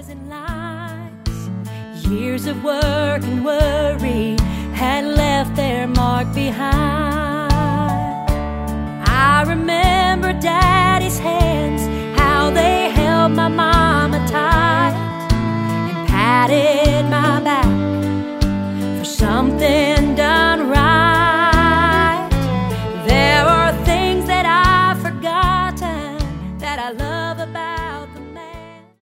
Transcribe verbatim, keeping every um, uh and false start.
and lies. Years of work and worry had left their mark behind. I remember Daddy's hands, how they held my mama tight and patted